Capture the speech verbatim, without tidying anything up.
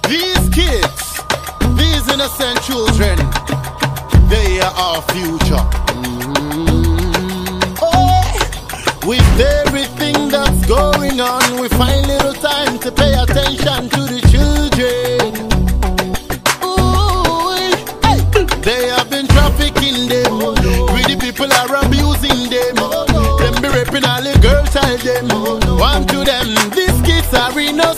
These kids, these innocent children, they are our future. Mm-hmm. Oh, with everything that's going on, we find little time to pay attention to the children. Ooh, hey. They have been trafficking them. Greedy people are abusing them. Them be raping all the girls, child them. One to them, these kids are innocent.